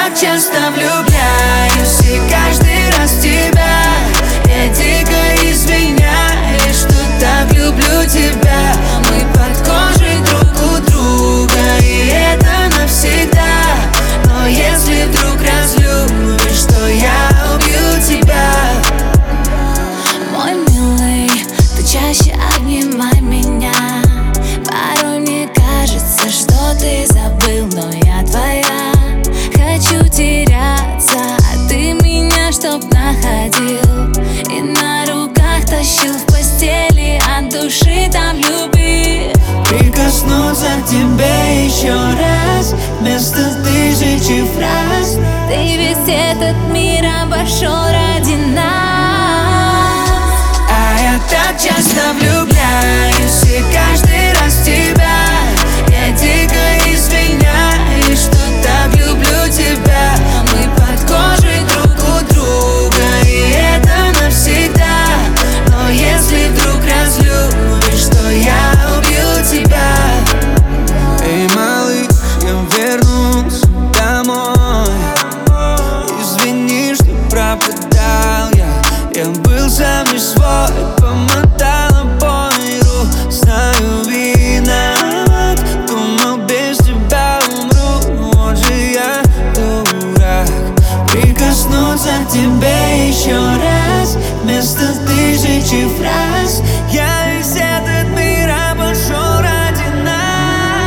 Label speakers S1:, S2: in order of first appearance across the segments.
S1: так часто влюбляюсь, и каждый раз в тебя. Я дико извиняюсь, что так люблю тебя. Мы под кожей друг у друга, и это навсегда. Но если вдруг разлюбишь, то я убью тебя.
S2: Мой милый, ты чаще обнимай меня. Порой мне кажется, что ты забыл, но я твоя. Хочу теряться, а ты меня чтоб находил и на руках тащил в постели, от души там любви.
S1: Прикоснуться к тебе еще раз, вместо тысячи фраз.
S2: Ты весь этот мир обошел ради нас.
S1: А я так часто влюбляюсь, и каждый раз в тебя. Я дико извиняюсь, что так люблю тебя. Мы под кожей друг у друга, и это навсегда. Но если вдруг разлюбишь, то я убью тебя.
S3: Эй, малыш, я вернусь домой. Извини, что пропадал я был сам не свой. Помотала по миру, знаю, виноват. Думал, без тебя умру, вот же я дурак.
S1: Прикоснуться к тебе еще раз, вместо тысячи фраз.
S3: Я весь этот мир обошел ради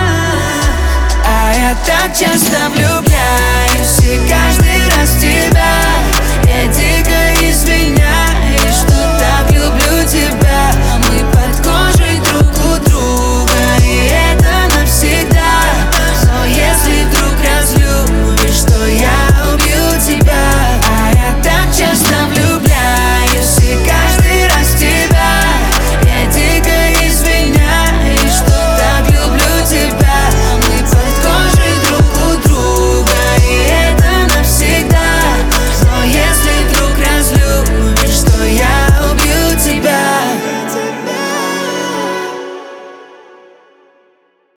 S3: нас.
S1: А я так часто влюбляюсь, и каждый раз в тебя.